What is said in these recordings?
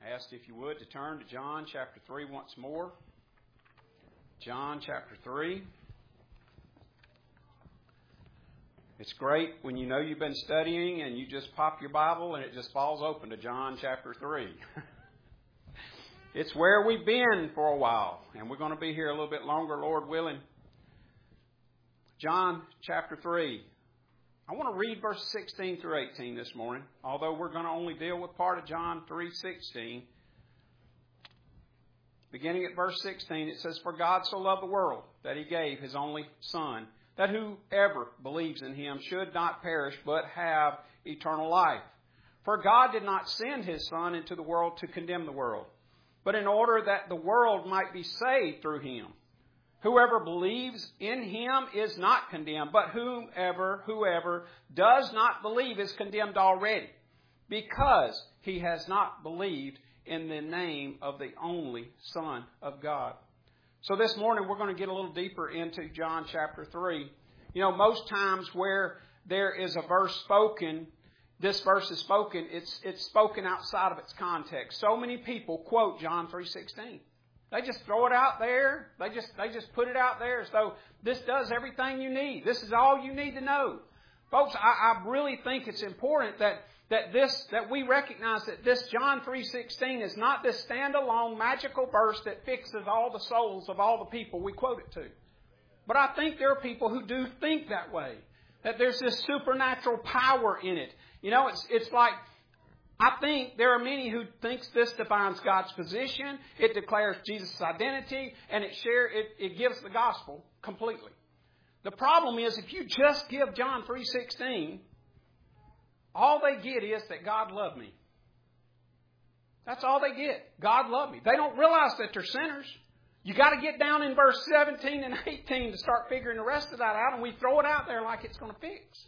I asked if you would to turn to John chapter 3 once more. John chapter 3. It's great when you know you've been studying and you just pop your Bible and it just falls open to John chapter 3. It's where we've been for a while, and we're going to be here a little bit longer, Lord willing. John chapter 3. I want to read verses 16 through 18 this morning, although we're going to only deal with part of John 3:16. Beginning at verse 16, it says, "For God so loved the world that He gave His only Son, that whoever believes in Him should not perish but have eternal life. For God did not send His Son into the world to condemn the world, but in order that the world might be saved through Him. Whoever believes in Him is not condemned, but whoever does not believe is condemned already, because he has not believed in the name of the only Son of God." So this morning we're going to get a little deeper into John chapter 3. You know, most times where there is a verse spoken, this verse is spoken, it's spoken outside of its context. So many people quote John 3:16. They just throw it out there. They just put it out there as though this does everything you need. This is all you need to know. Folks, I really think it's important that we recognize that this John 3:16 is not this standalone magical verse that fixes all the souls of all the people we quote it to. But I think there are people who do think that way, that there's this supernatural power in it. You know, it's like, I think there are many who thinks this defines God's position, it declares Jesus' identity, and it gives the gospel completely. The problem is, if you just give John 3:16, all they get is that God loved me. That's all they get. God loved me. They don't realize that they're sinners. You got to get down in verse 17 and 18 to start figuring the rest of that out, and we throw it out there like it's going to fix.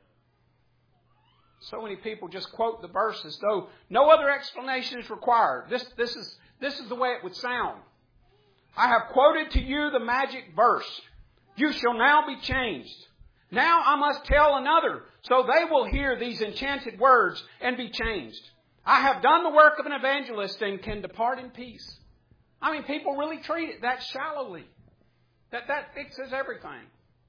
So many people just quote the verse as though no other explanation is required. This is the way it would sound. "I have quoted to you the magic verse. You shall now be changed. Now I must tell another, so they will hear these enchanted words and be changed. I have done the work of an evangelist and can depart in peace." I mean, people really treat it that shallowly, that fixes everything.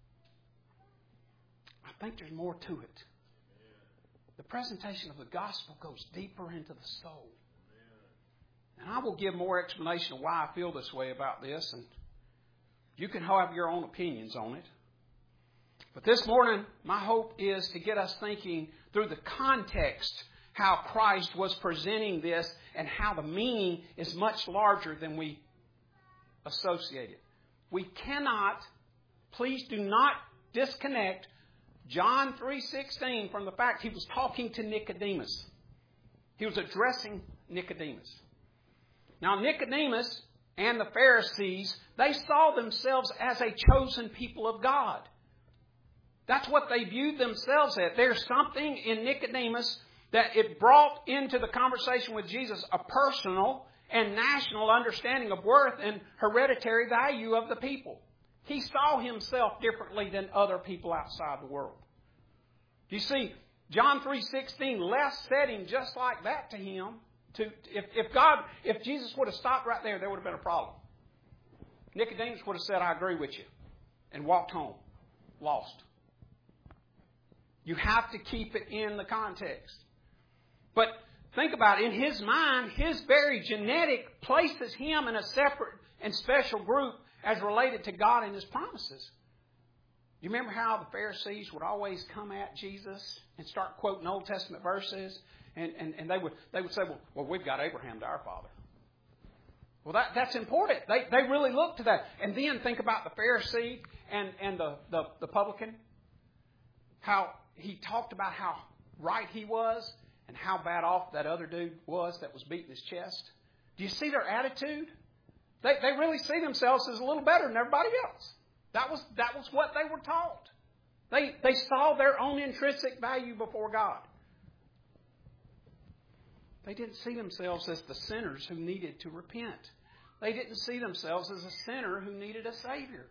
I think there's more to it. The presentation of the gospel goes deeper into the soul. And I will give more explanation of why I feel this way about this, and you can have your own opinions on it. But this morning, my hope is to get us thinking through the context how Christ was presenting this and how the meaning is much larger than we associate it. We cannot, please do not disconnect John 3:16 from the fact He was talking to Nicodemus. He was addressing Nicodemus. Now, Nicodemus and the Pharisees, they saw themselves as a chosen people of God. That's what they viewed themselves as. There's something in Nicodemus that it brought into the conversation with Jesus a personal and national understanding of worth and hereditary value of the people. He saw himself differently than other people outside the world. You see, John 3:16 left said him just like that to him. If Jesus would have stopped right there would have been a problem. Nicodemus would have said, "I agree with you," and walked home, lost. You have to keep it in the context. But think about it. In his mind, his very genetic places him in a separate and special group as related to God and His promises. You remember how the Pharisees would always come at Jesus and start quoting Old Testament verses? And they would say, well, we've got Abraham to our father. Well, that's important. They really look to that. And then think about the Pharisee and the publican. How he talked about how right he was and how bad off that other dude was that was beating his chest. Do you see their attitude? They really see themselves as a little better than everybody else. That was what they were taught. They saw their own intrinsic value before God. They didn't see themselves as the sinners who needed to repent. They didn't see themselves as a sinner who needed a Savior.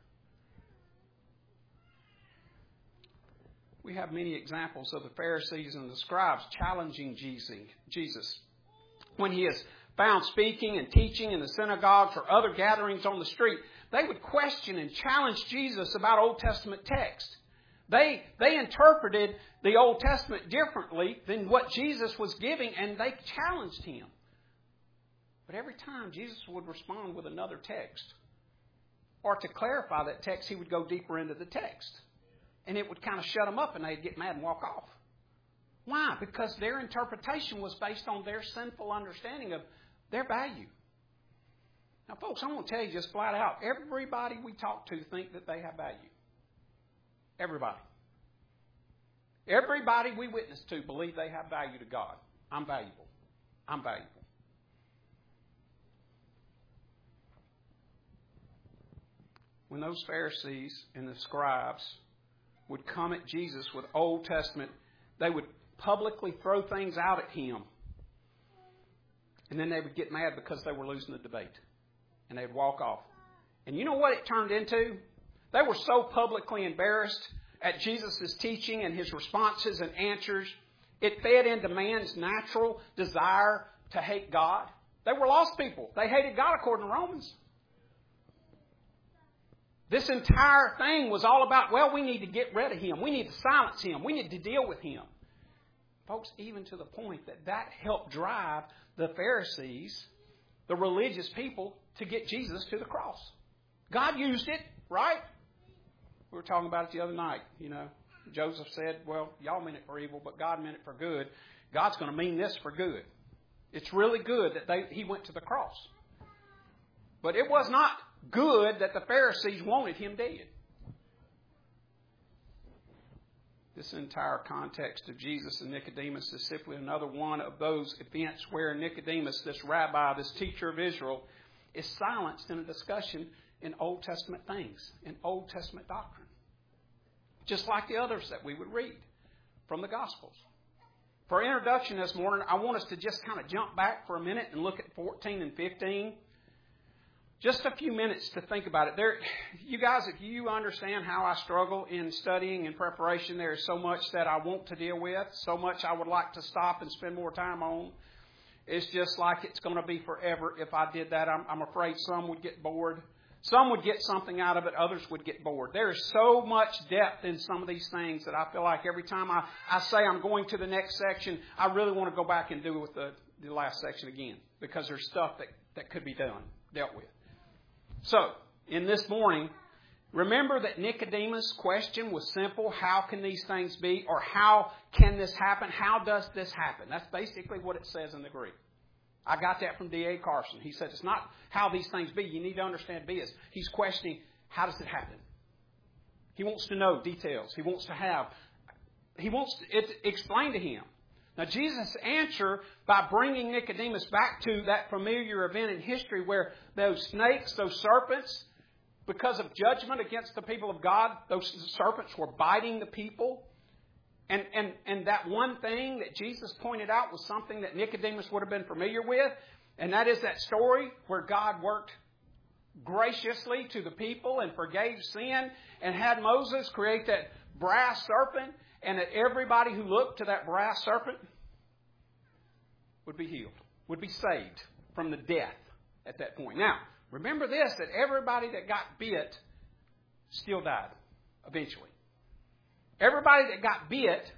We have many examples of the Pharisees and the scribes challenging Jesus when He is found speaking and teaching in the synagogues or other gatherings on the street, they would question and challenge Jesus about Old Testament texts. They interpreted the Old Testament differently than what Jesus was giving, and they challenged Him. But every time Jesus would respond with another text, or to clarify that text, He would go deeper into the text. And it would kind of shut them up, and they'd get mad and walk off. Why? Because their interpretation was based on their sinful understanding of their value. Now, folks, I'm going to tell you just flat out, everybody we talk to think that they have value. Everybody. Everybody we witness to believe they have value to God. I'm valuable. I'm valuable. When those Pharisees and the scribes would come at Jesus with Old Testament, they would publicly throw things out at Him. And then they would get mad because they were losing the debate. And they'd walk off. And you know what it turned into? They were so publicly embarrassed at Jesus' teaching and His responses and answers, it fed into man's natural desire to hate God. They were lost people. They hated God according to Romans. This entire thing was all about, well, we need to get rid of Him. We need to silence Him. We need to deal with Him. Folks, even to the point that helped drive the Pharisees, the religious people, to get Jesus to the cross. God used it, right? We were talking about it the other night. You know, Joseph said, well, y'all meant it for evil, but God meant it for good. God's going to mean this for good. It's really good that He went to the cross. But it was not good that the Pharisees wanted Him dead. This entire context of Jesus and Nicodemus is simply another one of those events where Nicodemus, this rabbi, this teacher of Israel, is silenced in a discussion in Old Testament things, in Old Testament doctrine. Just like the others that we would read from the Gospels. For introduction this morning, I want us to just kind of jump back for a minute and look at 14 and 15. Just a few minutes to think about it. You guys, if you understand how I struggle in studying and preparation, there is so much that I want to deal with, so much I would like to stop and spend more time on. It's just like it's going to be forever if I did that. I'm afraid some would get bored. Some would get something out of it. Others would get bored. There is so much depth in some of these things that I feel like every time I say I'm going to the next section, I really want to go back and do with the last section again, because there's stuff that could be dealt with. So, in this morning, remember that Nicodemus' question was simple. How can these things be? Or how can this happen? How does this happen? That's basically what it says in the Greek. I got that from D.A. Carson. He said it's not how these things be. You need to understand be is. He's questioning, how does it happen? He wants to know details. He wants it explained to him. Now, Jesus' answer by bringing Nicodemus back to that familiar event in history where those snakes, those serpents, because of judgment against the people of God, those serpents were biting the people. And that one thing that Jesus pointed out was something that Nicodemus would have been familiar with. And that is that story where God worked graciously to the people and forgave sin and had Moses create that brass serpent, and that everybody who looked to that brass serpent would be healed, would be saved from the death at that point. Now, remember this, that everybody that got bit still died eventually. Everybody that got bit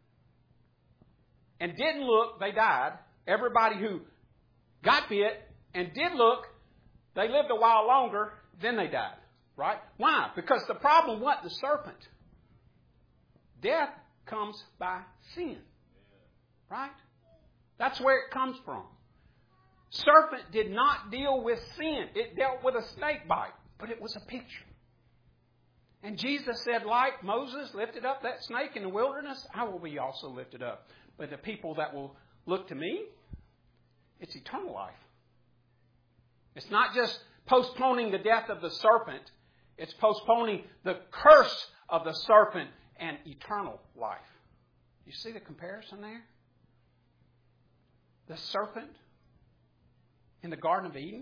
and didn't look, they died. Everybody who got bit and did look, they lived a while longer, then they died. Right? Why? Because the problem wasn't the serpent. Death comes by sin. Right? That's where it comes from. Serpent did not deal with sin. It dealt with a snake bite. But it was a picture. And Jesus said, like Moses lifted up that snake in the wilderness, I will be also lifted up. But the people that will look to me, it's eternal life. It's not just postponing the death of the serpent. It's postponing the curse of the serpent and eternal life. You see the comparison there? The serpent in the Garden of Eden,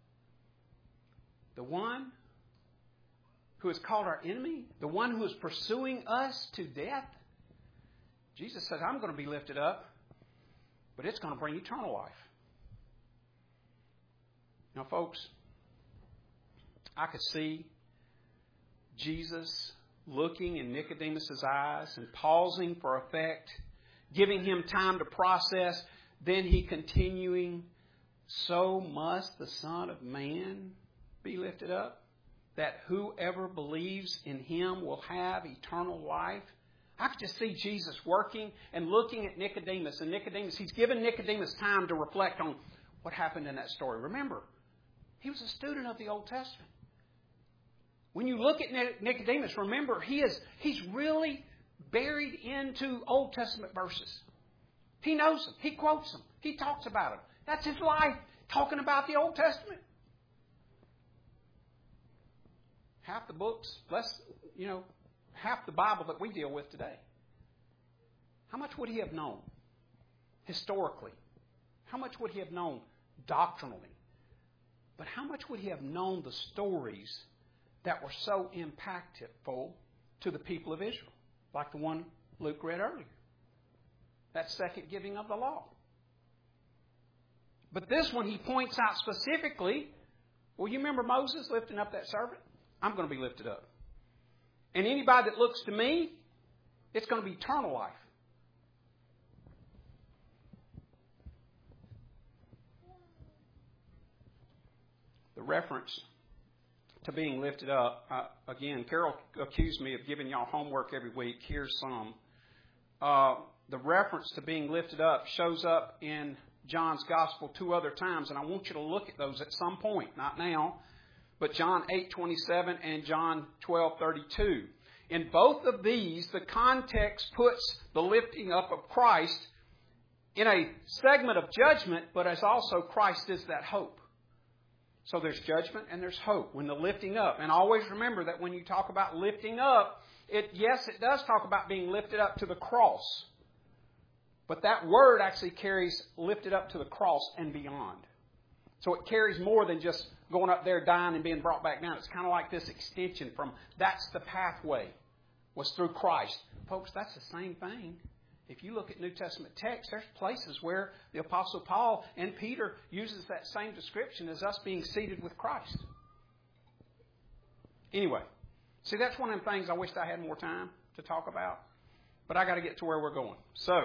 the one who is called our enemy, the one who is pursuing us to death. Jesus said, I'm going to be lifted up, but it's going to bring eternal life. Now, folks, I could see Jesus looking in Nicodemus' eyes and pausing for effect, giving him time to process, then he continuing, so must the Son of Man be lifted up, that whoever believes in him will have eternal life. I could just see Jesus working and looking at Nicodemus. And Nicodemus, he's given Nicodemus time to reflect on what happened in that story. Remember, he was a student of the Old Testament. When you look at Nicodemus, remember, he's really buried into Old Testament verses. He knows them. He quotes them. He talks about them. That's his life, talking about the Old Testament. Half the books, half the Bible that we deal with today. How much would he have known historically? How much would he have known doctrinally? But how much would he have known the stories that were so impactful to the people of Israel? Like the one Luke read earlier. That second giving of the law. But this one he points out specifically, well, you remember Moses lifting up that serpent? I'm going to be lifted up. And anybody that looks to me, it's going to be eternal life. The reference to being lifted up, again, Carol accused me of giving y'all homework every week. Here's some. The reference to being lifted up shows up in John's Gospel 2 other times, and I want you to look at those at some point, not now, but John 8:27 and John 12:32. In both of these, the context puts the lifting up of Christ in a segment of judgment, but as also Christ is that hope. So there's judgment and there's hope when the lifting up. And always remember that when you talk about lifting up, it does talk about being lifted up to the cross. But that word actually carries lifted up to the cross and beyond. So it carries more than just going up there, dying, and being brought back down. It's kind of like this extension from that's the pathway was through Christ. Folks, that's the same thing. If you look at New Testament texts, there's places where the Apostle Paul and Peter uses that same description as us being seated with Christ. Anyway, see, that's one of the things I wished I had more time to talk about. But I got to get to where we're going. So,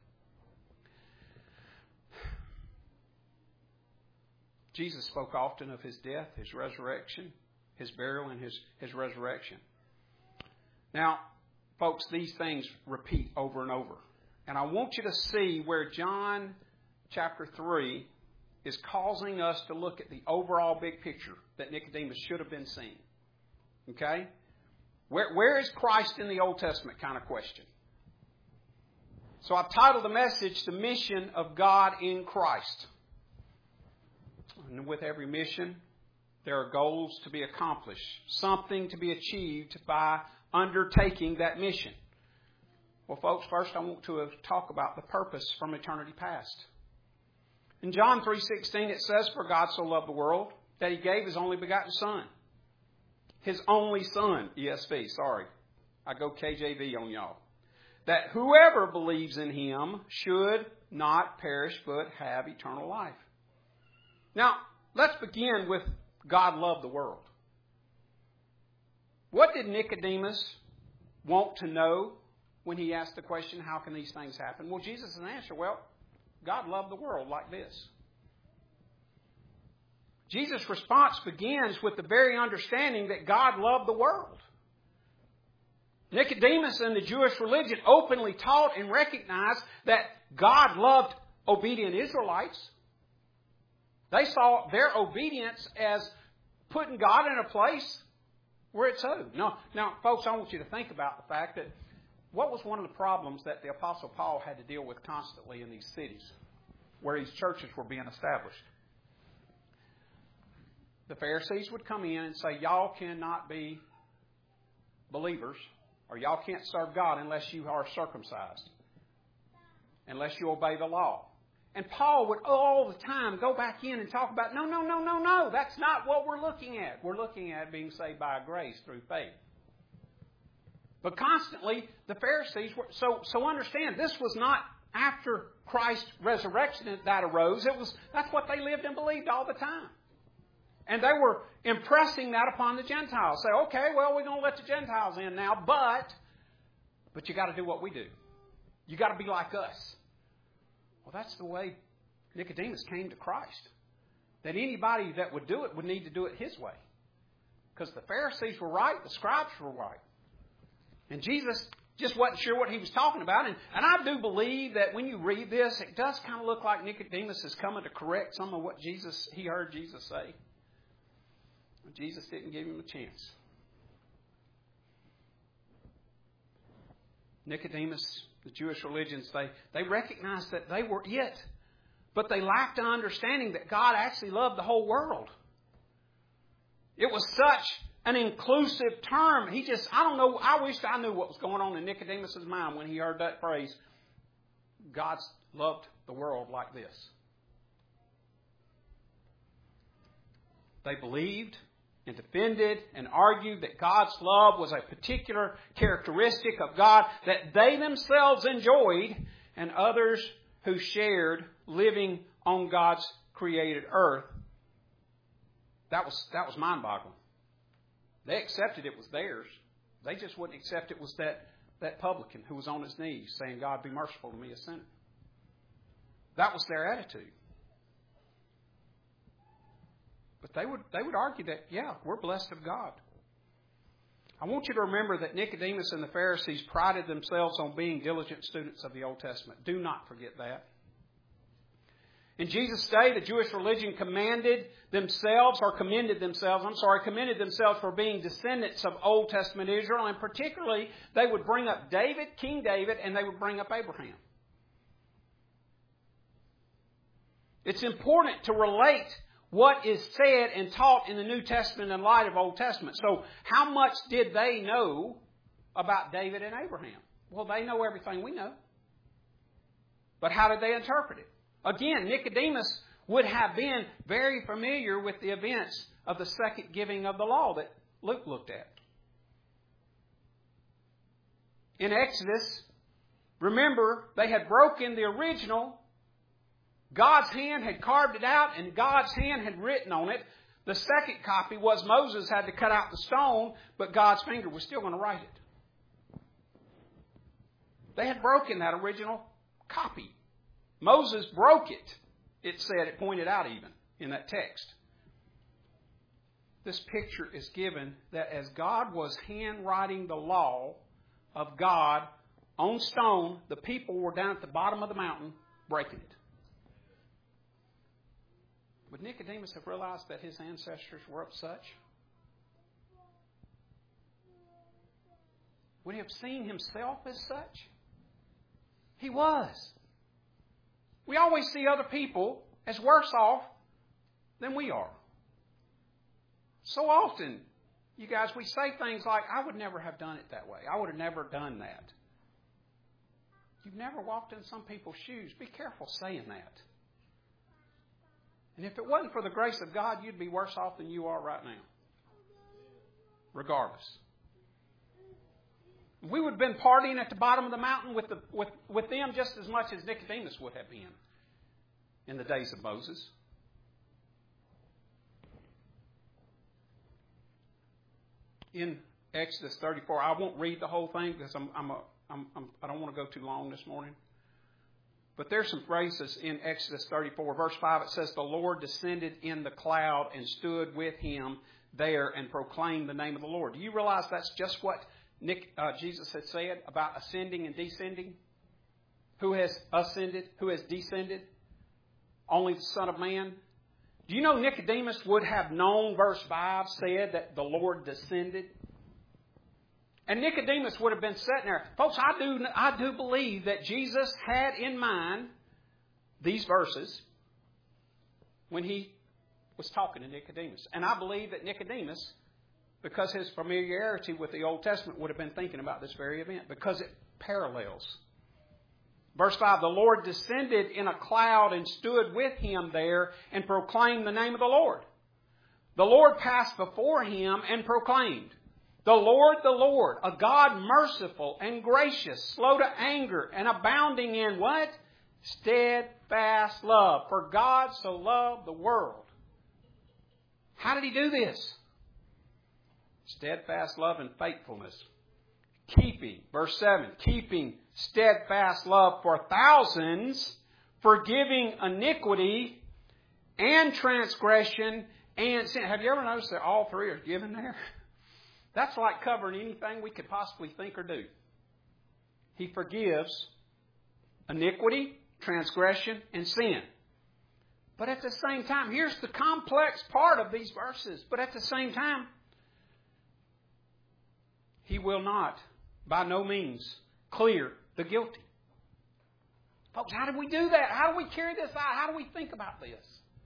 Jesus spoke often of his death, his resurrection, his burial, and his resurrection. Now, folks, these things repeat over and over. And I want you to see where John chapter 3 is causing us to look at the overall big picture that Nicodemus should have been seeing. Okay? Where is Christ in the Old Testament kind of question? So I've titled the message, The Mission of God in Christ. And with every mission, there are goals to be accomplished, something to be achieved by undertaking that mission. Well, folks, first I want to talk about the purpose from eternity past. In John 3:16, it says, "For God so loved the world that he gave his only begotten Son." His only Son, ESV, sorry. I go KJV on y'all. "That whoever believes in him should not perish but have eternal life." Now, let's begin with God loved the world. What did Nicodemus want to know when he asked the question, how can these things happen? Well, Jesus' answer, God loved the world like this. Jesus' response begins with the very understanding that God loved the world. Nicodemus and the Jewish religion openly taught and recognized that God loved obedient Israelites. They saw their obedience as putting God in a place where it's owed. Now, folks, I want you to think about the fact that what was one of the problems that the Apostle Paul had to deal with constantly in these cities where these churches were being established? The Pharisees would come in and say, y'all cannot be believers, or y'all can't serve God unless you are circumcised, unless you obey the law. And Paul would all the time go back in and talk about, no, that's not what we're looking at. We're looking at being saved by grace through faith. But constantly, the Pharisees were, so understand, this was not after Christ's resurrection that arose. That's what they lived and believed all the time. And they were impressing that upon the Gentiles. Say, okay, well, we're going to let the Gentiles in now, but you got to do what we do. You got to be like us. Well, that's the way Nicodemus came to Christ. That anybody that would do it would need to do it his way. Because the Pharisees were right, the scribes were right. And Jesus just wasn't sure what he was talking about. And I do believe that when you read this, it does kind of look like Nicodemus is coming to correct some of what he heard Jesus say. But Jesus didn't give him a chance. Nicodemus, the Jewish religions, they recognized that they were it. But they lacked an understanding that God actually loved the whole world. It was such an inclusive term. I don't know, I wish I knew what was going on in Nicodemus' mind when he heard that phrase, God loved the world like this. They believed and defended and argued that God's love was a particular characteristic of God that they themselves enjoyed and others who shared living on God's created earth. That was mind-boggling. They accepted it was theirs. They just wouldn't accept it was that publican who was on his knees saying, God, be merciful to me, a sinner. That was their attitude. But they would argue that, yeah, we're blessed of God. I want you to remember that Nicodemus and the Pharisees prided themselves on being diligent students of the Old Testament. Do not forget that. In Jesus' day, the Jewish religion commended themselves for being descendants of Old Testament Israel. And particularly, they would bring up King David, and they would bring up Abraham. It's important to relate what is said and taught in the New Testament in light of Old Testament. So, how much did they know about David and Abraham? Well, they know everything we know. But how did they interpret it? Again, Nicodemus would have been very familiar with the events of the second giving of the law that Luke looked at. In Exodus, remember, they had broken the original. God's hand had carved it out and God's hand had written on it. The second copy was Moses had to cut out the stone, but God's finger was still going to write it. They had broken that original copy. Moses broke it. It said, it pointed out even in that text. This picture is given that as God was handwriting the law of God on stone, the people were down at the bottom of the mountain breaking it. Would Nicodemus have realized that his ancestors were of such? Would he have seen himself as such? He was. We always see other people as worse off than we are. So often, you guys, we say things like, I would never have done it that way. I would have never done that. You've never walked in some people's shoes. Be careful saying that. And if it wasn't for the grace of God, you'd be worse off than you are right now. Regardless. We would have been partying at the bottom of the mountain with them just as much as Nicodemus would have been in the days of Moses. In Exodus 34, I won't read the whole thing because I don't want to go too long this morning. But there's some phrases in Exodus 34, verse 5. It says, the Lord descended in the cloud and stood with him there and proclaimed the name of the Lord. Do you realize that's just what Jesus had said about ascending and descending? Who has ascended? Who has descended? Only the Son of Man. Do you know Nicodemus would have known, verse 5 said, that the Lord descended? And Nicodemus would have been sitting there. Folks, I do believe that Jesus had in mind these verses when he was talking to Nicodemus. And I believe that Nicodemus, because his familiarity with the Old Testament, would have been thinking about this very event because it parallels. Verse 5, the Lord descended in a cloud and stood with him there and proclaimed the name of the Lord. The Lord passed before him and proclaimed, the Lord, a God merciful and gracious, slow to anger and abounding in what? Steadfast love. For God so loved the world How did He do this? Steadfast love and faithfulness. Keeping, verse 7, keeping steadfast love for thousands, forgiving iniquity and transgression and sin. Have you ever noticed that all three are given there? That's like covering anything we could possibly think or do. He forgives iniquity, transgression, and sin. But at the same time, here's the complex part of these verses. But at the same time, He will not, by no means, clear the guilty. Folks, how do we do that? How do we carry this out? How do we think about this?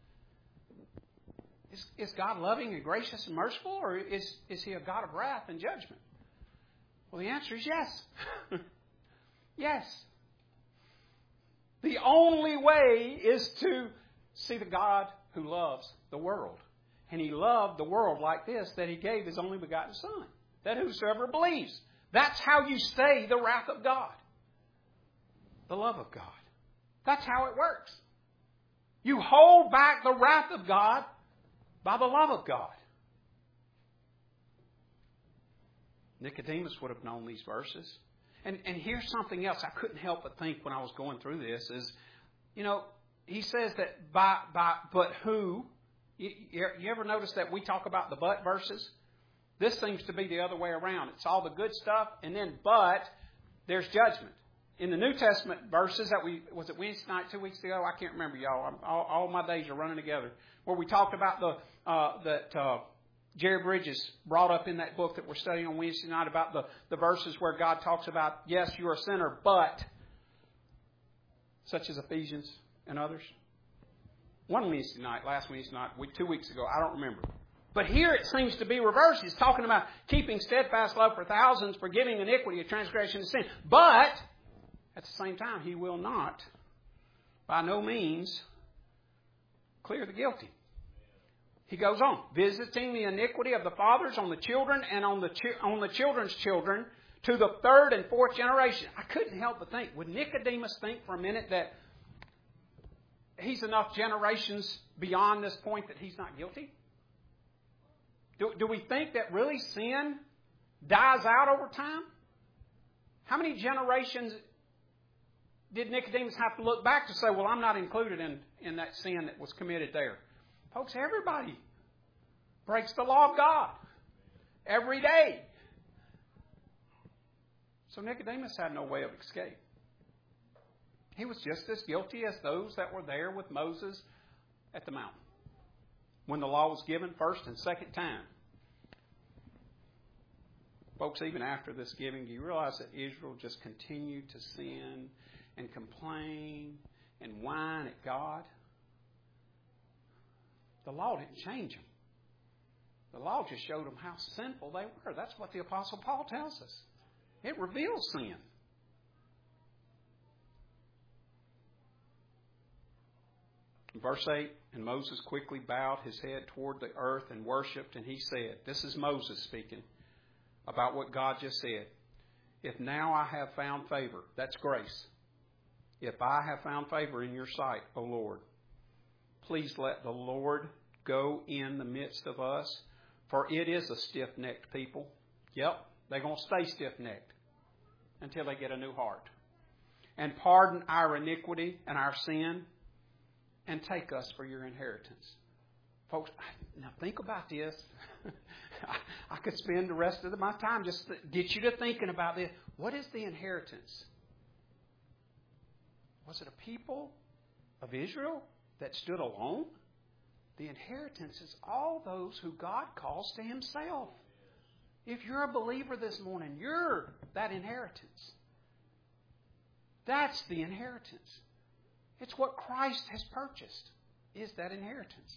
Is God loving and gracious and merciful, or is He a God of wrath and judgment? Well, the answer is yes. Yes. The only way is to see the God who loves the world. And He loved the world like this, that He gave His only begotten Son, that whosoever believes. That's how you stay the wrath of God. The love of God. That's how it works. You hold back the wrath of God by the love of God. Nicodemus would have known these verses. And here's something else I couldn't help but think when I was going through this is, he says that but who? You ever notice that we talk about the but verses? This seems to be the other way around. It's all the good stuff, and then but there's judgment. In the New Testament verses that was it Wednesday night 2 weeks ago? I can't remember, y'all. All my days are running together. Where we talked about that Jerry Bridges brought up in that book that we're studying on Wednesday night about the verses where God talks about, yes, you're a sinner, but, such as Ephesians and others. One Wednesday night, last Wednesday night, 2 weeks ago, I don't remember. But here it seems to be reversed. He's talking about keeping steadfast love for thousands, forgiving iniquity, transgression, and sin. But, at the same time, He will not, by no means, clear the guilty. He goes on, visiting the iniquity of the fathers on the children and on the children's children to the third and fourth generation. I couldn't help but think, would Nicodemus think for a minute that he's enough generations beyond this point that he's not guilty? Do we think that really sin dies out over time? How many generations did Nicodemus have to look back to say, well, I'm not included in that sin that was committed there? Folks, everybody breaks the law of God every day. So Nicodemus had no way of escape. He was just as guilty as those that were there with Moses at the mountain when the law was given first and second time. Folks, even after this giving, do you realize that Israel just continued to sin and complain and whine at God? The law didn't change them. The law just showed them how sinful they were. That's what the Apostle Paul tells us. It reveals sin. In verse 8, and Moses quickly bowed his head toward the earth and worshipped, and he said, this is Moses speaking about what God just said. If now I have found favor, that's grace. If I have found favor in your sight, O Lord, please let the Lord go in the midst of us, for it is a stiff-necked people. Yep, they're going to stay stiff-necked until they get a new heart. And pardon our iniquity and our sin, and take us for your inheritance. Folks, now think about this. I could spend the rest of my time just to get you to thinking about this. What is the inheritance? Was it a people of Israel that stood alone? The inheritance is all those who God calls to Himself. If you're a believer this morning, you're that inheritance. That's the inheritance. It's what Christ has purchased, is that inheritance.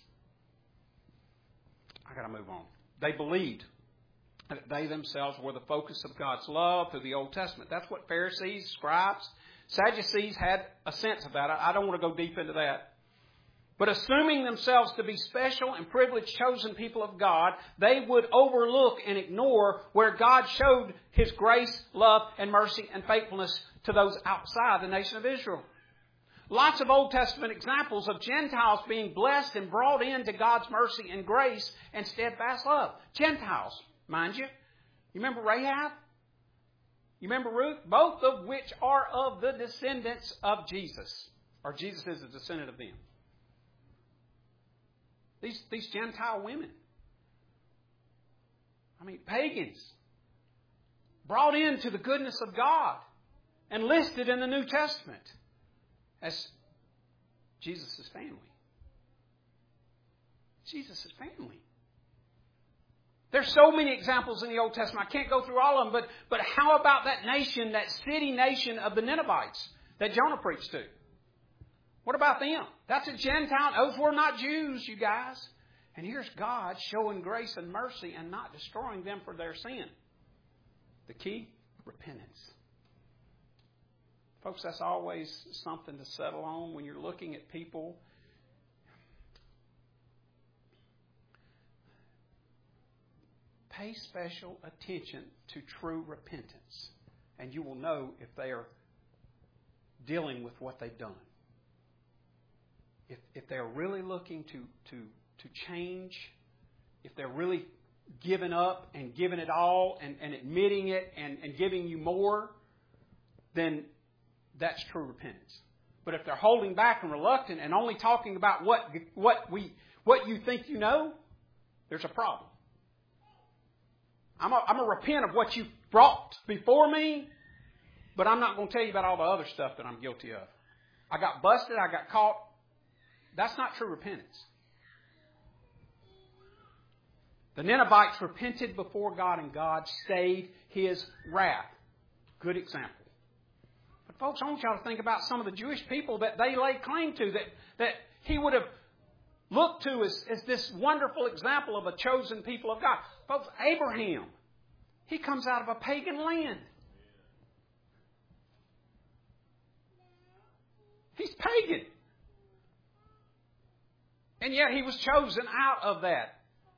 I got to move on. They believed that they themselves were the focus of God's love through the Old Testament. That's what Pharisees, scribes, Sadducees had a sense of that. I don't want to go deep into that. But assuming themselves to be special and privileged chosen people of God, they would overlook and ignore where God showed His grace, love, and mercy and faithfulness to those outside the nation of Israel. lots of Old Testament examples of Gentiles being blessed and brought into God's mercy and grace and steadfast love. Gentiles, mind you. You remember Rahab? You remember Ruth? Both of which are of the descendants of Jesus. Or Jesus is a descendant of them. These Gentile women. I mean, pagans. Brought into the goodness of God. And listed in the New Testament as Jesus' family. Jesus' family. There's so many examples in the Old Testament. I can't go through all of them, but how about that nation, that city nation of the Ninevites that Jonah preached to? What about them? That's a Gentile. Those were not Jews, you guys. And here's God showing grace and mercy and not destroying them for their sin. The key? Repentance. Folks, that's always something to settle on when you're looking at people. Pay special attention to true repentance, and you will know if they are dealing with what they've done. If they're really looking to change, if they're really giving up and giving it all and admitting it and giving you more, then that's true repentance. But if they're holding back and reluctant and only talking about what you think you know, there's a problem. I'm going to repent of what you brought before me, but I'm not going to tell you about all the other stuff that I'm guilty of. I got busted. I got caught. That's not true repentance. The Ninevites repented before God, and God stayed His wrath. Good example. But folks, I want y'all to think about some of the Jewish people that they laid claim to, that He would have looked to as this wonderful example of a chosen people of God. Folks, Abraham, he comes out of a pagan land. He's pagan. And yet he was chosen out of that.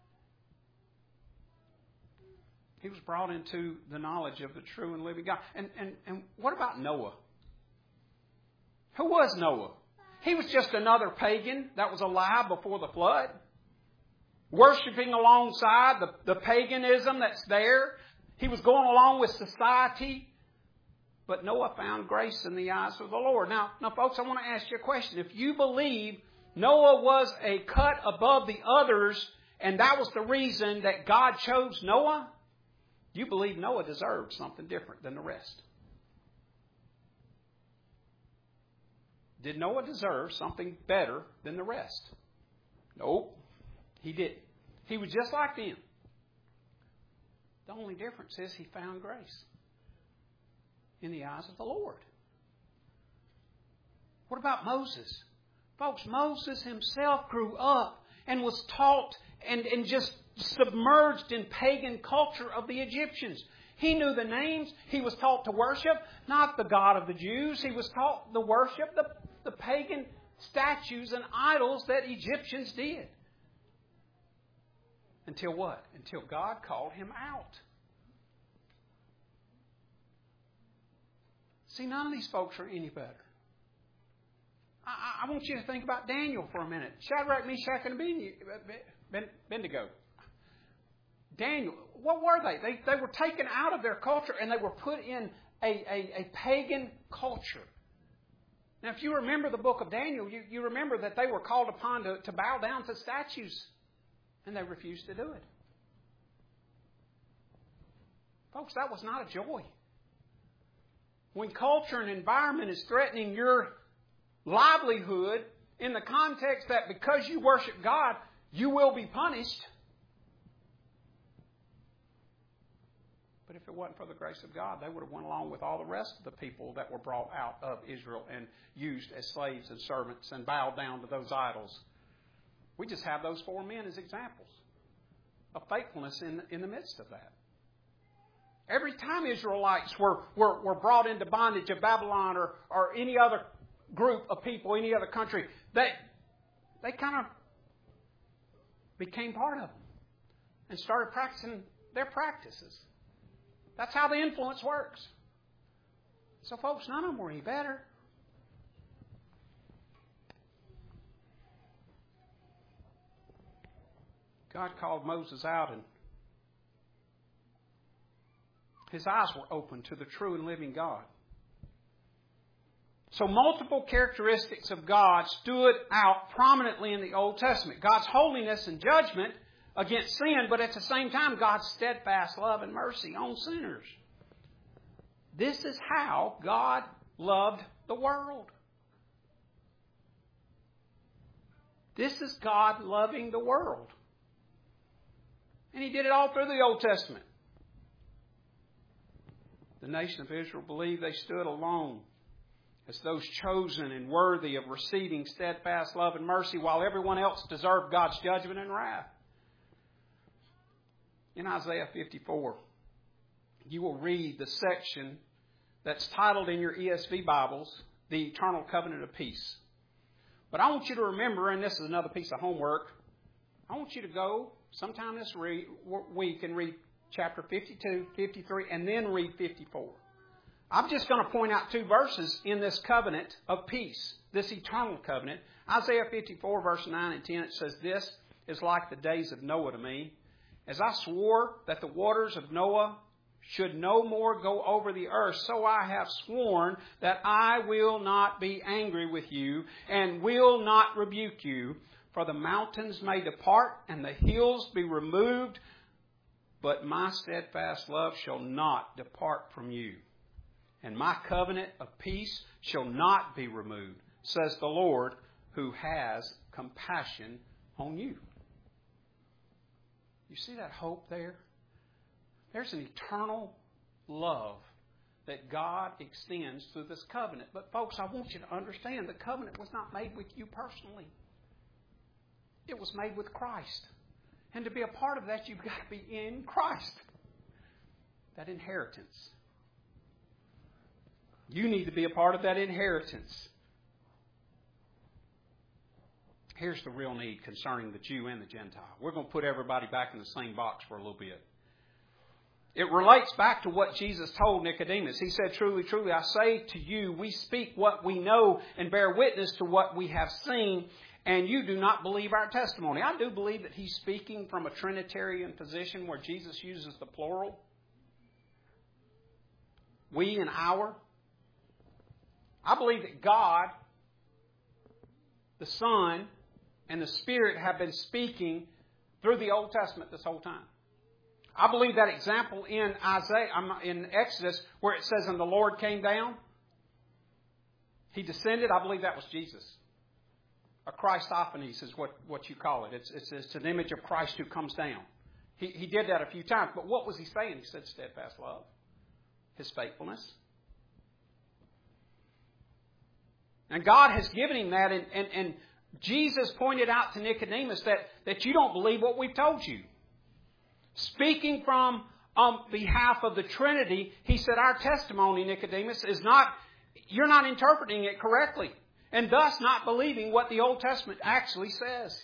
He was brought into the knowledge of the true and living God. And what about Noah? Who was Noah? He was just another pagan that was alive before the flood. Worshipping alongside the paganism that's there. He was going along with society. But Noah found grace in the eyes of the Lord. Now, folks, I want to ask you a question. If you believe Noah was a cut above the others, and that was the reason that God chose Noah, you believe Noah deserved something different than the rest. Did Noah deserve something better than the rest? Nope, he didn't. He was just like them. The only difference is he found grace in the eyes of the Lord. What about Moses? Folks, Moses himself grew up and was taught and just submerged in pagan culture of the Egyptians. He knew the names. He was taught to worship, not the God of the Jews. He was taught to worship the pagan statues and idols that Egyptians did. Until what? Until God called him out. See, none of these folks are any better. I want you to think about Daniel for a minute. Shadrach, Meshach, and Abednego. Daniel, what were they? They were taken out of their culture and they were put in a pagan culture. Now, if you remember the book of Daniel, you remember that they were called upon to bow down to statues. And they refused to do it. Folks, that was not a joy. When culture and environment is threatening your livelihood in the context that because you worship God, you will be punished. But if it wasn't for the grace of God, they would have went along with all the rest of the people that were brought out of Israel and used as slaves and servants and bowed down to those idols. We just have those four men as examples of faithfulness in the midst of that. Every time Israelites were brought into bondage of Babylon or any other group of people, any other country, they kind of became part of them and started practicing their practices. That's how the influence works. So, folks, none of them were any better. God called Moses out, and his eyes were open to the true and living God. So multiple characteristics of God stood out prominently in the Old Testament. God's holiness and judgment against sin, but at the same time, God's steadfast love and mercy on sinners. This is how God loved the world. This is God loving the world. And He did it all through the Old Testament. The nation of Israel believed they stood alone as those chosen and worthy of receiving steadfast love and mercy, while everyone else deserved God's judgment and wrath. In Isaiah 54, you will read the section that's titled in your ESV Bibles, The Eternal Covenant of Peace. But I want you to remember, and this is another piece of homework, I want you to go sometime this week and read chapter 52, 53, and then read 54. I'm just going to point out two verses in this covenant of peace, this eternal covenant. Isaiah 54, verse 9 and 10, it says, "This is like the days of Noah to me. As I swore that the waters of Noah should no more go over the earth, so I have sworn that I will not be angry with you and will not rebuke you. For the mountains may depart and the hills be removed, but my steadfast love shall not depart from you. And my covenant of peace shall not be removed, says the Lord, who has compassion on you." You see that hope there? There's an eternal love that God extends through this covenant. But folks, I want you to understand the covenant was not made with you personally. It was made with Christ. And to be a part of that, you've got to be in Christ. That inheritance. You need to be a part of that inheritance. Here's the real need concerning the Jew and the Gentile. We're going to put everybody back in the same box for a little bit. It relates back to what Jesus told Nicodemus. He said, "Truly, truly, I say to you, we speak what we know and bear witness to what we have seen, and you do not believe our testimony." I do believe that he's speaking from a Trinitarian position where Jesus uses the plural. We and our. I believe that God, the Son, and the Spirit have been speaking through the Old Testament this whole time. I believe that example in in Exodus, where it says, "And the Lord came down," He descended. I believe that was Jesus. A Christophanies is what you call it. It's an image of Christ who comes down. He did that a few times. But what was He saying? He said steadfast love, His faithfulness. And God has given him that. And Jesus pointed out to Nicodemus that you don't believe what we've told you. Speaking from on behalf of the Trinity, he said, our testimony, Nicodemus, is not, you're not interpreting it correctly, and thus not believing what the Old Testament actually says.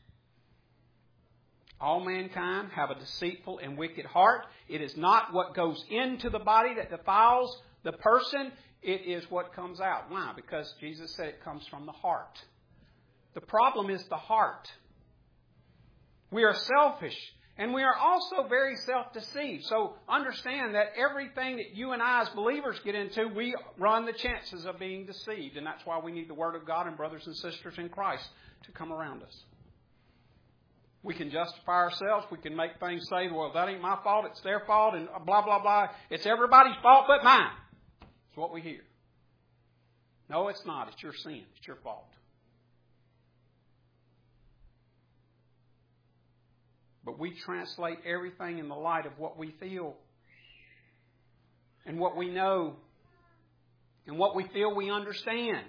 All mankind have a deceitful and wicked heart. It is not what goes into the body that defiles the person. It is what comes out. Why? Because Jesus said it comes from the heart. The problem is the heart. We are selfish. And we are also very self-deceived. So understand that everything that you and I as believers get into, we run the chances of being deceived. And that's why we need the Word of God and brothers and sisters in Christ to come around us. We can justify ourselves. We can make things say, well, that ain't my fault. It's their fault and blah, blah, blah. It's everybody's fault but mine. That's what we hear. No, it's not. It's your sin. It's your fault. But we translate everything in the light of what we feel and what we know and what we feel we understand.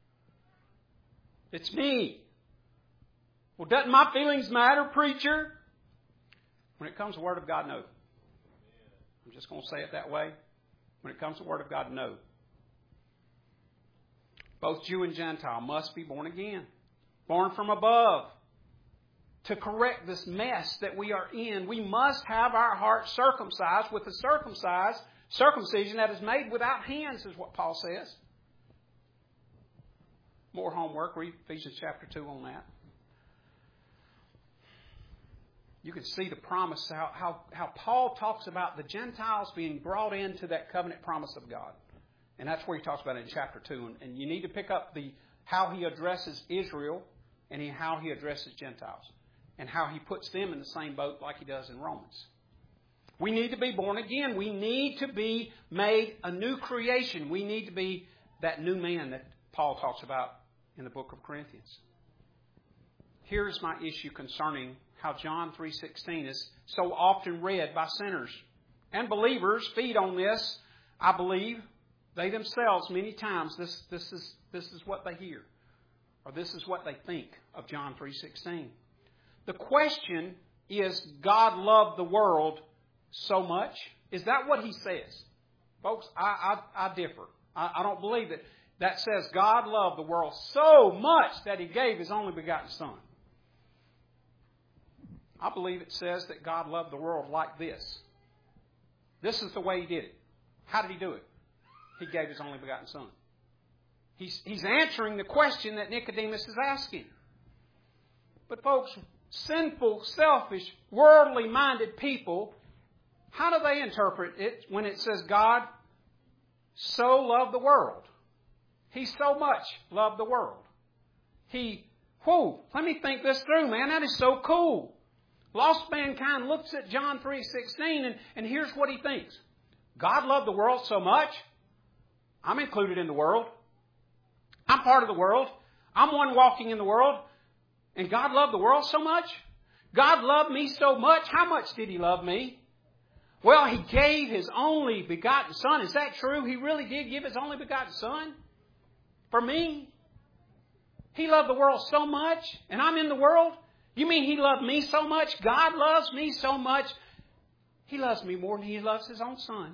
It's me. Well, doesn't my feelings matter, preacher? When it comes to the Word of God, no. I'm just going to say it that way. When it comes to the Word of God, no. Both Jew and Gentile must be born again. Born from above. To correct this mess that we are in, we must have our hearts circumcised with the circumcision that is made without hands, is what Paul says. More homework. Read Ephesians chapter 2 on that. you can see the promise, how Paul talks about the Gentiles being brought into that covenant promise of God. And that's where he talks about it in chapter 2. And you need to pick up how he addresses Israel and how he addresses Gentiles. And how he puts them in the same boat like he does in Romans. We need to be born again. We need to be made a new creation. We need to be that new man that Paul talks about in the book of Corinthians. Here's my issue concerning how John 3:16 is so often read by sinners. And believers feed on this. I believe they themselves many times this is what they hear. Or this is what they think of John 3:16. The question is, God loved the world so much? Is that what he says? Folks, I differ. I don't believe that says God loved the world so much that he gave his only begotten Son. I believe it says that God loved the world like this. This is the way he did it. How did he do it? He gave his only begotten Son. He's answering the question that Nicodemus is asking. But folks, sinful, selfish, worldly-minded people, how do they interpret it when it says God so loved the world? He so much loved the world. Let me think this through, man. That is so cool. Lost mankind looks at John 3:16 and here's what he thinks. God loved the world so much, I'm included in the world. I'm part of the world. I'm one walking in the world. And God loved the world so much? God loved me so much? How much did he love me? Well, he gave his only begotten Son. Is that true? He really did give his only begotten Son? For me? He loved the world so much, and I'm in the world? You mean he loved me so much? God loves me so much? He loves me more than he loves his own Son.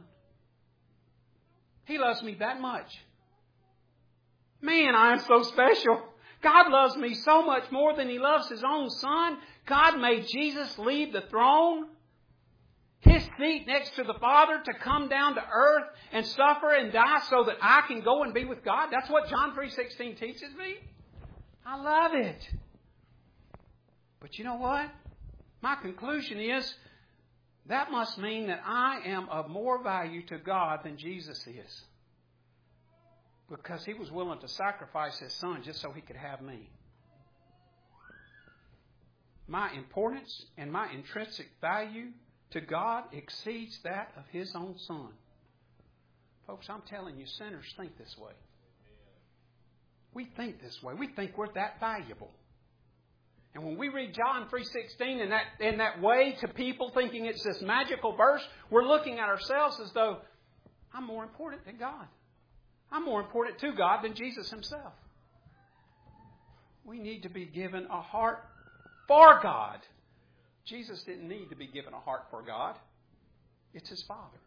He loves me that much. Man, I am so special. God loves me so much more than he loves his own Son. God made Jesus leave the throne, his seat next to the Father, to come down to earth and suffer and die so that I can go and be with God. That's what John 3:16 teaches me. I love it. But you know what? My conclusion is that must mean that I am of more value to God than Jesus is. Because he was willing to sacrifice his Son just so he could have me. My importance and my intrinsic value to God exceeds that of his own Son. Folks, I'm telling you, sinners think this way. We think this way. We think we're that valuable. And when we read John 3:16 in that way to people, thinking it's this magical verse, we're looking at ourselves as though I'm more important than God. I'm more important to God than Jesus himself. We need to be given a heart for God. Jesus didn't need to be given a heart for God. It's his Father.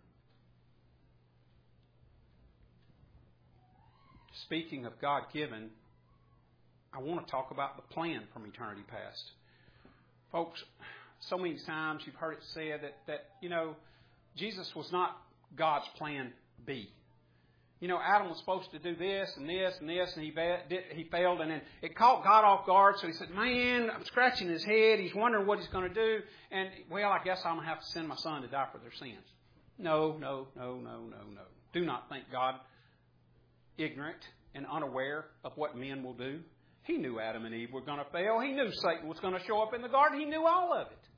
Speaking of God-given, I want to talk about the plan from eternity past. Folks, so many times you've heard it said that Jesus was not God's plan B. Adam was supposed to do this and this and this, and he failed, and then it caught God off guard, so he said, man, I'm scratching his head, he's wondering what he's going to do, and, well, I guess I'm going to have to send my Son to die for their sins. No. Do not think God ignorant and unaware of what men will do. He knew Adam and Eve were going to fail. He knew Satan was going to show up in the garden. He knew all of it.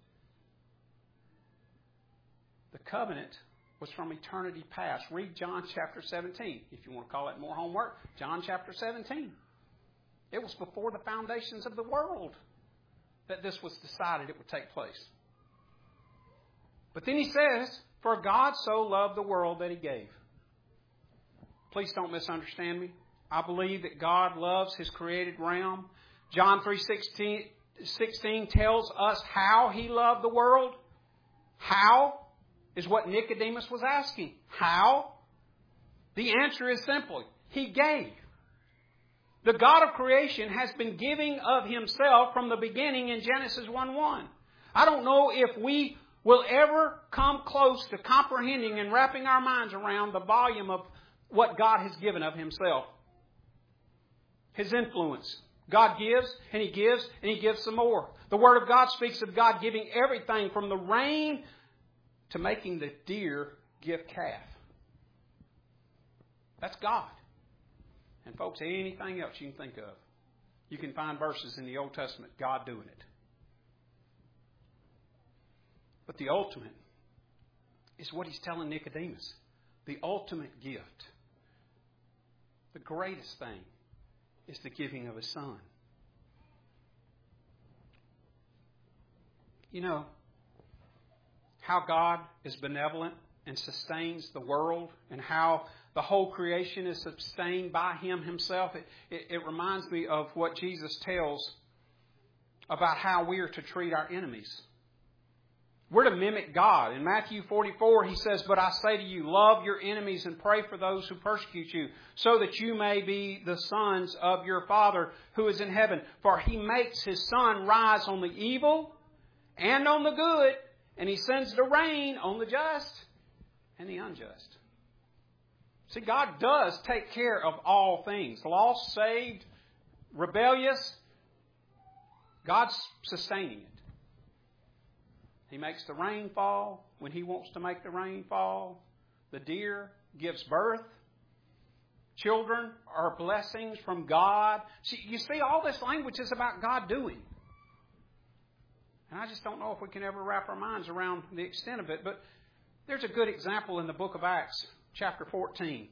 The covenant was from eternity past. Read John chapter 17, if you want to call it more homework. John chapter 17. It was before the foundations of the world that this was decided it would take place. But then he says, for God so loved the world that he gave. Please don't misunderstand me. I believe that God loves his created realm. John 3:16 tells us how he loved the world. How is what Nicodemus was asking. How? The answer is simply, he gave. The God of creation has been giving of himself from the beginning in Genesis 1:1. I don't know if we will ever come close to comprehending and wrapping our minds around the volume of what God has given of himself. His influence. God gives, and He gives, and He gives some more. The Word of God speaks of God giving everything from the rain to making the deer give calf. That's God. And folks, anything else you can think of, you can find verses in the Old Testament, God doing it. But the ultimate is what He's telling Nicodemus. The ultimate gift, the greatest thing, is the giving of His Son. You know how God is benevolent and sustains the world, and how the whole creation is sustained by Him Himself. It reminds me of what Jesus tells about how we are to treat our enemies. We're to mimic God. In Matthew 44, He says, "But I say to you, love your enemies and pray for those who persecute you, so that you may be the sons of your Father who is in heaven. For He makes His sun rise on the evil and on the good, and He sends the rain on the just and the unjust." See, God does take care of all things. Lost, saved, rebellious, God's sustaining it. He makes the rain fall when He wants to make the rain fall. The deer gives birth. Children are blessings from God. You see, all this language is about God doing. And I just don't know if we can ever wrap our minds around the extent of it. But there's a good example in the book of Acts, chapter 14.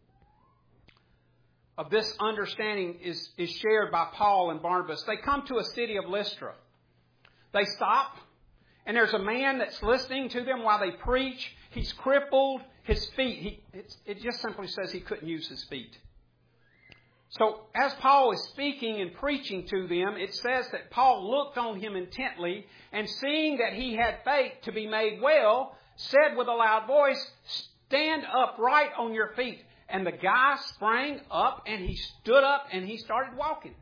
Of this understanding is shared by Paul and Barnabas. They come to a city of Lystra. They stop. And there's a man that's listening to them while they preach. He's crippled. His feet, it just simply says he couldn't use his feet. So as Paul is speaking and preaching to them, it says that Paul looked on him intently, and seeing that he had faith to be made well, said with a loud voice, "Stand upright on your feet." And the guy sprang up, and he stood up, and he started walking.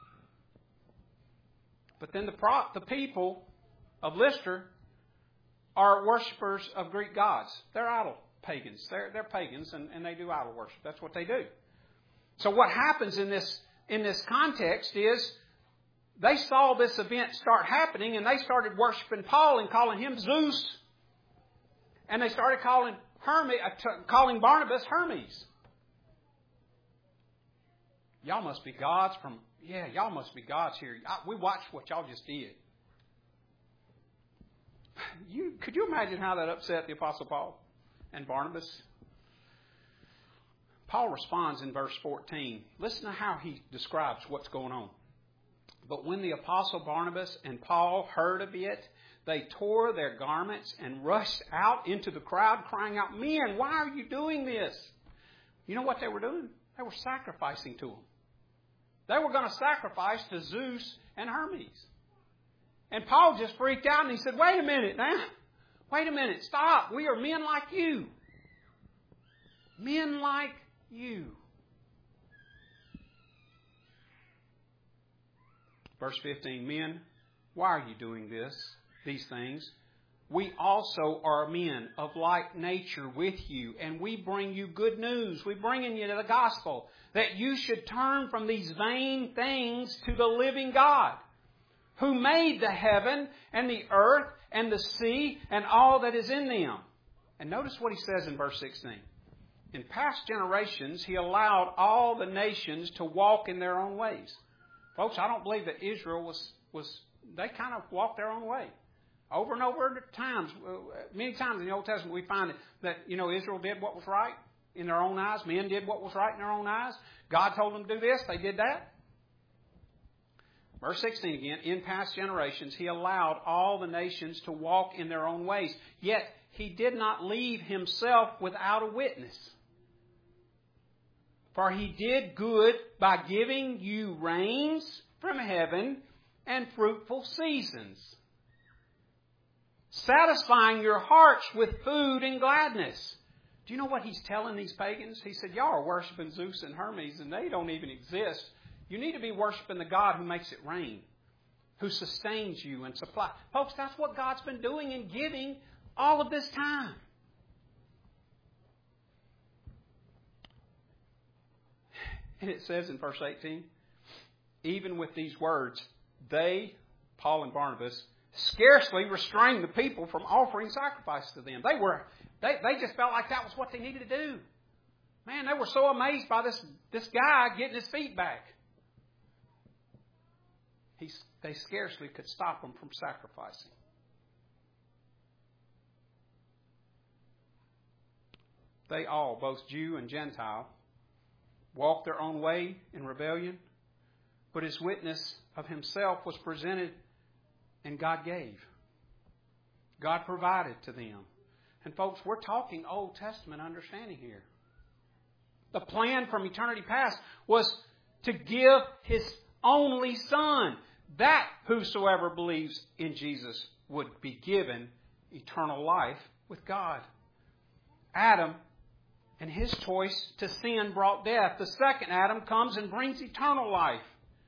But then the people of Lystra are worshippers of Greek gods. They're idol pagans. They're pagans, and they do idol worship. That's what they do. So what happens in this context is they saw this event start happening, and they started worshiping Paul and calling him Zeus. And they started calling Barnabas Hermes. Y'all must be gods y'all must be gods here. We watched what y'all just did. Could you imagine how that upset the Apostle Paul and Barnabas? Paul responds in verse 14. Listen to how he describes what's going on. "But when the Apostle Barnabas and Paul heard of it, they tore their garments and rushed out into the crowd, crying out, 'Men, why are you doing this?'" You know what they were doing? They were sacrificing to them. They were going to sacrifice to Zeus and Hermes. And Paul just freaked out, and he said, "Wait a minute now. Wait a minute. Stop. We are men like you. Men like you." Verse 15, "Men, why are you doing these things? We also are men of like nature with you, and we bring you good news." We're bringing you the gospel, that you should turn from these vain things to the living God, who made the heaven and the earth and the sea and all that is in them. And notice what he says in verse 16. "In past generations, He allowed all the nations to walk in their own ways." Folks, I don't believe that Israel they kind of walked their own way. Over and over times, many times in the Old Testament, we find that Israel did what was right in their own eyes. Men did what was right in their own eyes. God told them to do this. They did that. Verse 16 again, "In past generations, He allowed all the nations to walk in their own ways. Yet He did not leave Himself without a witness. For He did good by giving you rains from heaven and fruitful seasons, satisfying your hearts with food and gladness." Do you know what He's telling these pagans? He said, "Y'all are worshiping Zeus and Hermes, and they don't even exist. You need to be worshiping the God who makes it rain, who sustains you and supplies." Folks, that's what God's been doing and giving all of this time. And it says in verse 18, even with these words, they, Paul and Barnabas, scarcely restrained the people from offering sacrifice to them. They just felt like that was what they needed to do. Man, they were so amazed by this guy getting his feet back. They scarcely could stop him from sacrificing. They all, both Jew and Gentile, walked their own way in rebellion, but his witness of himself was presented and God gave. God provided to them. And folks, we're talking Old Testament understanding here. The plan from eternity past was to give His only Son, that whosoever believes in Jesus would be given eternal life with God. Adam and his choice to sin brought death. The second Adam comes and brings eternal life.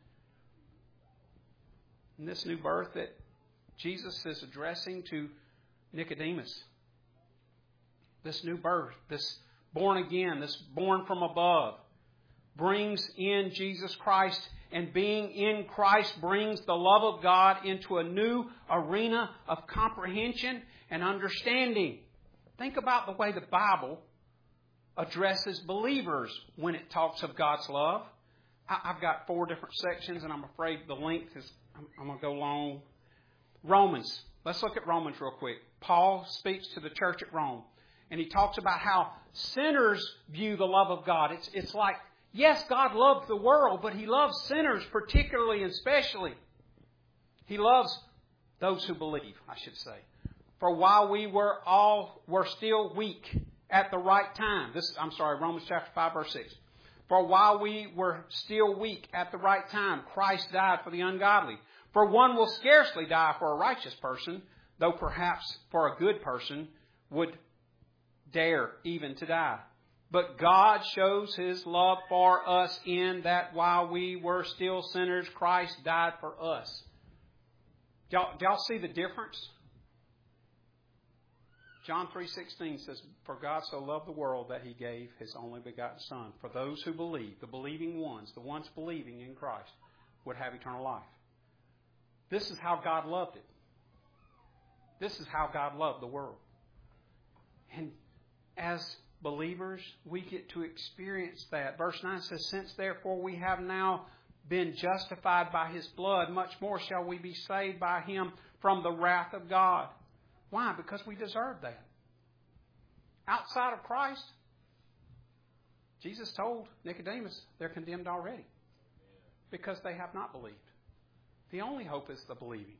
And this new birth that Jesus is addressing to Nicodemus, this new birth, this born again, this born from above, brings in Jesus Christ, and being in Christ brings the love of God into a new arena of comprehension and understanding. Think about the way the Bible addresses believers when it talks of God's love. I've got 4 different sections, and I'm afraid the length is, I'm going to go long. Romans. Let's look at Romans real quick. Paul speaks to the church at Rome, and he talks about how sinners view the love of God. It's like, yes, God loved the world, but He loves sinners particularly and specially. He loves those who believe, I should say. For while we were still weak at the right time. Romans chapter 5, verse 6. For while we were still weak at the right time, Christ died for the ungodly. For one will scarcely die for a righteous person, though perhaps for a good person would dare even to die. But God shows His love for us in that while we were still sinners, Christ died for us. Do y'all see the difference? John 3:16 says, For God so loved the world that He gave His only begotten Son. For those who believe, the believing ones, the ones believing in Christ, would have eternal life. This is how God loved it. This is how God loved the world. And as believers, we get to experience that. Verse 9 says, Since therefore we have now been justified by His blood, much more shall we be saved by Him from the wrath of God. Why? Because we deserve that. Outside of Christ, Jesus told Nicodemus they're condemned already because they have not believed. The only hope is the believing.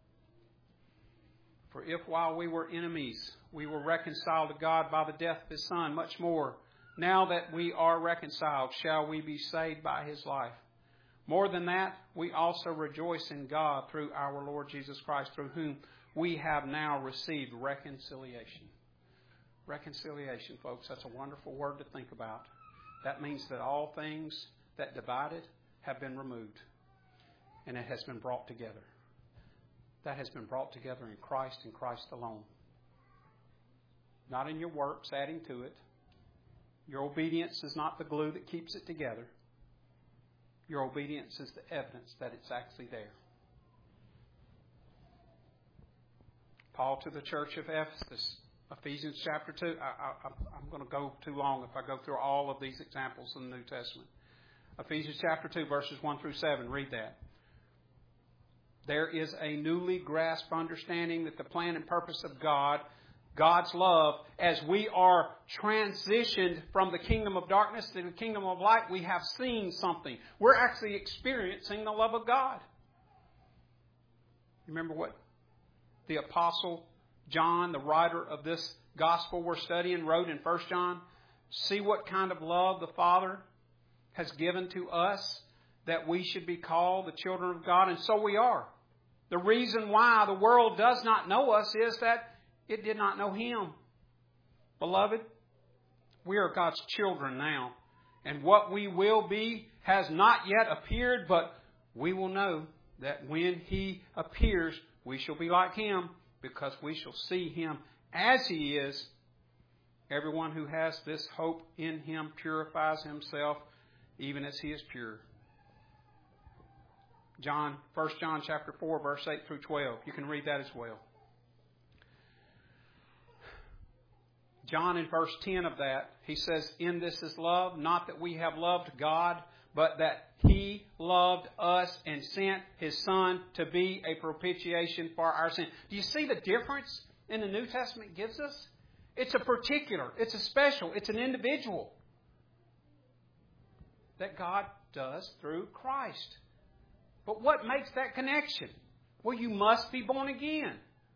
For if while we were enemies, we were reconciled to God by the death of His Son, much more, now that we are reconciled, shall we be saved by His life. More than that, we also rejoice in God through our Lord Jesus Christ, through whom we have now received reconciliation. Reconciliation, folks, that's a wonderful word to think about. That means that all things that divided have been removed, and it has been brought together. That has been brought together in Christ and Christ alone. Not in your works, adding to it. Your obedience is not the glue that keeps it together. Your obedience is the evidence that it's actually there. Paul to the church of Ephesus, Ephesians chapter 2. I'm going to go too long if I go through all of these examples in the New Testament. Ephesians chapter 2, verses 1 through 7. Read that. There is a newly grasped understanding that the plan and purpose of God, God's love, as we are transitioned from the kingdom of darkness to the kingdom of light, we have seen something. We're actually experiencing the love of God. Remember what the Apostle John, the writer of this gospel we're studying, wrote in 1 John? See what kind of love the Father has given to us, that we should be called the children of God, and so we are. The reason why the world does not know us is that it did not know Him. Beloved, we are God's children now, and what we will be has not yet appeared, but we will know that when He appears, we shall be like Him, because we shall see Him as He is. Everyone who has this hope in Him purifies himself, even as He is pure. 1 John chapter 4, verse 8 through 12. You can read that as well. John in verse 10 of that, he says, "In this is love, not that we have loved God, but that He loved us and sent His Son to be a propitiation for our sin." Do you see the difference in the New Testament gives us? It's a particular, it's a special, it's an individual that God does through Christ. But what makes that connection? Well, you must be born again.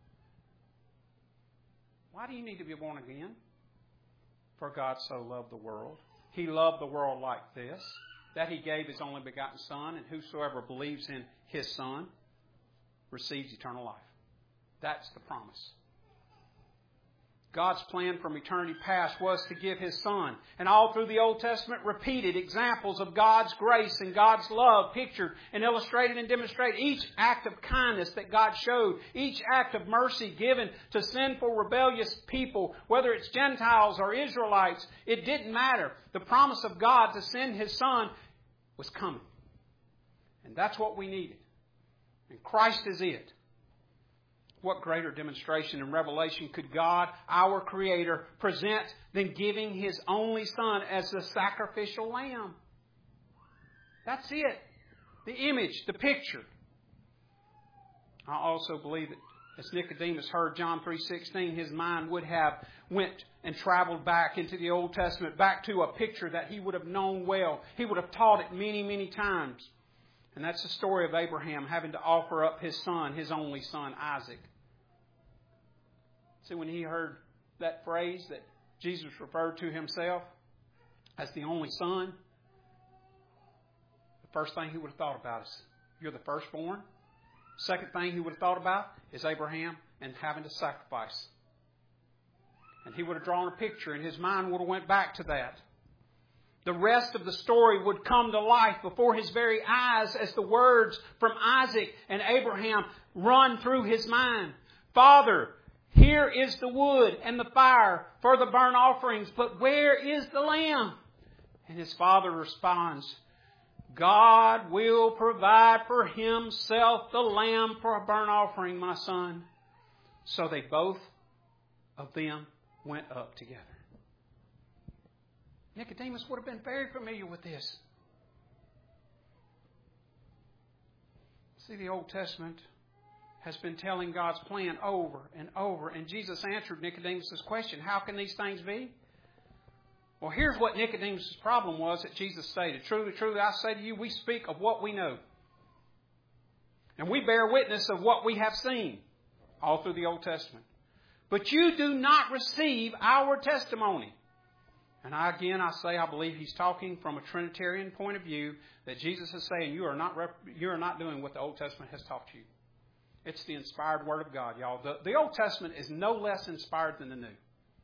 Why do you need to be born again? For God so loved the world. He loved the world like this, that He gave His only begotten Son, and whosoever believes in His Son receives eternal life. That's the promise. God's plan from eternity past was to give His Son. And all through the Old Testament, repeated examples of God's grace and God's love pictured and illustrated and demonstrated. Each act of kindness that God showed, each act of mercy given to sinful, rebellious people, whether it's Gentiles or Israelites, it didn't matter. The promise of God to send His Son was coming. And that's what we needed. And Christ is it. What greater demonstration and revelation could God, our Creator, present than giving His only Son as the sacrificial lamb? That's it. The image, the picture. I also believe that as Nicodemus heard John 3:16, his mind would have went and traveled back into the Old Testament, back to a picture that he would have known well. He would have taught it many, many times. And that's the story of Abraham having to offer up his son, his only son, Isaac. See, when he heard that phrase that Jesus referred to Himself as the only Son, the first thing he would have thought about is, you're the firstborn. Second thing he would have thought about is Abraham and having to sacrifice. And he would have drawn a picture, and his mind would have went back to that. The rest of the story would come to life before his very eyes as the words from Isaac and Abraham run through his mind. "Father, here is the wood and the fire for the burnt offerings, but where is the lamb?" And his father responds, "God will provide for Himself the lamb for a burnt offering, my son." So they both of them went up together. Nicodemus would have been very familiar with this. See, the Old Testament has been telling God's plan over and over. And Jesus answered Nicodemus' question, how can these things be? Well, here's what Nicodemus' problem was that Jesus stated. "Truly, truly, I say to you, we speak of what we know. And we bear witness of what we have seen." All through the Old Testament. "But you do not receive our testimony." And I say I believe He's talking from a Trinitarian point of view, that Jesus is saying you are not doing what the Old Testament has taught you. It's the inspired Word of God, y'all. The Old Testament is no less inspired than the New.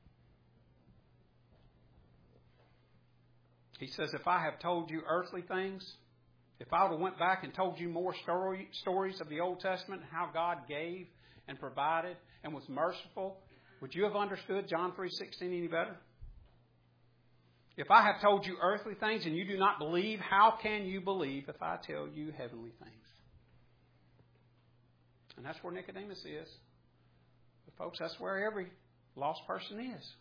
He says, if I have told you earthly things, if I would have went back and told you more stories of the Old Testament, how God gave and provided and was merciful, would you have understood John 3:16 any better? If I have told you earthly things and you do not believe, how can you believe if I tell you heavenly things? And that's where Nicodemus is. But folks, that's where every lost person is.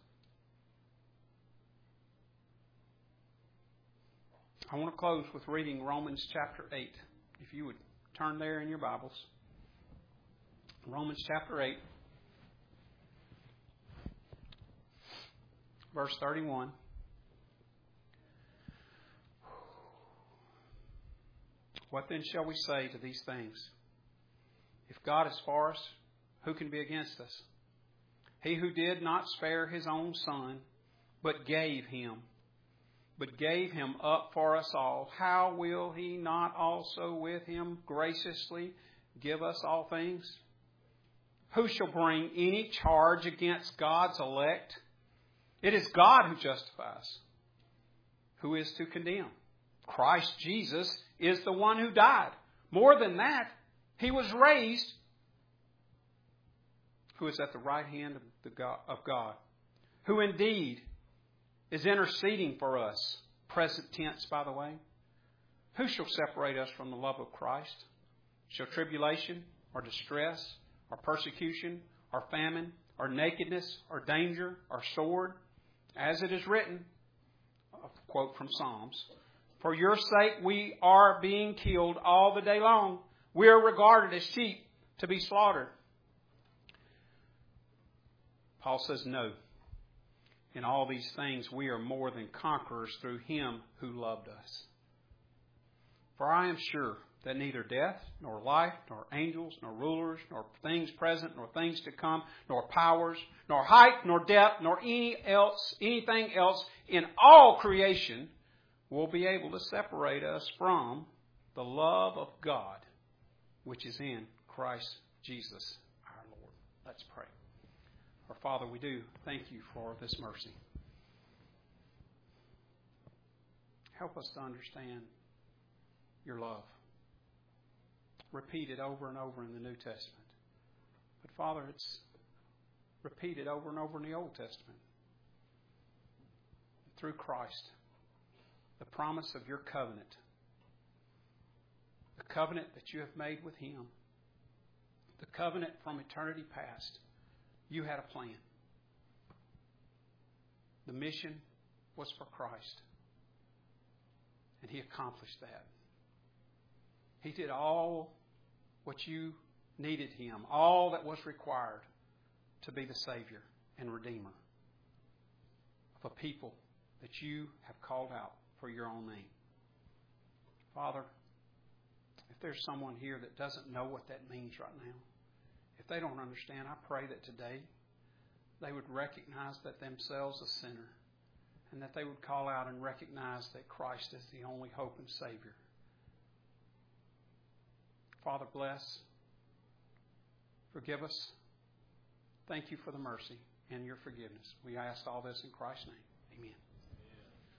I want to close with reading Romans chapter 8. If you would turn there in your Bibles. Romans chapter 8. Verse 31. What then shall we say to these things? If God is for us, who can be against us? He who did not spare His own Son, but gave Him up for us all, how will He not also with Him graciously give us all things? Who shall bring any charge against God's elect? It is God who justifies. Who is to condemn? Christ Jesus is the one who died. More than that, He was raised, who is at the right hand of God, who indeed is interceding for us. Present tense, by the way. Who shall separate us from the love of Christ? shall tribulation, or distress, or persecution, or famine, or nakedness, or danger, or sword, as it is written, a quote from Psalms, for your sake we are being killed all the day long. We are regarded as sheep to be slaughtered. Paul says, no. In all these things we are more than conquerors through Him who loved us. For I am sure that neither death, nor life, nor angels, nor rulers, nor things present, nor things to come, nor powers, nor height, nor depth, nor anything else in all creation will be able to separate us from the love of God, which is in Christ Jesus our Lord. Let's pray. Our Father, we do thank you for this mercy. Help us to understand your love, repeated over and over in the New Testament. But Father, it's repeated over and over in the Old Testament. Through Christ, the promise of your covenant, the covenant that you have made with Him, the covenant from eternity past. You had a plan. The mission was for Christ. And He accomplished that. He did all what you needed Him, all that was required to be the Savior and Redeemer of a people that you have called out for your own name. Father, if there's someone here that doesn't know what that means right now, if they don't understand, I pray that today they would recognize that themselves a sinner and that they would call out and recognize that Christ is the only hope and Savior. Father, bless, forgive us. Thank you for the mercy and your forgiveness. We ask all this in Christ's name. Amen.